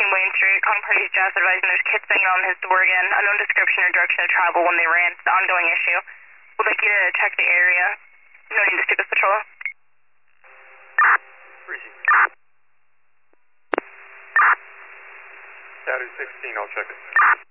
Wayne Street. Calling Parties Jazz advising there's kids banging on his door again. Unknown description or direction of travel when they ran. It's an ongoing issue. Would like you to check the area. No need to stick with patrol. Shadow 16, I'll check it.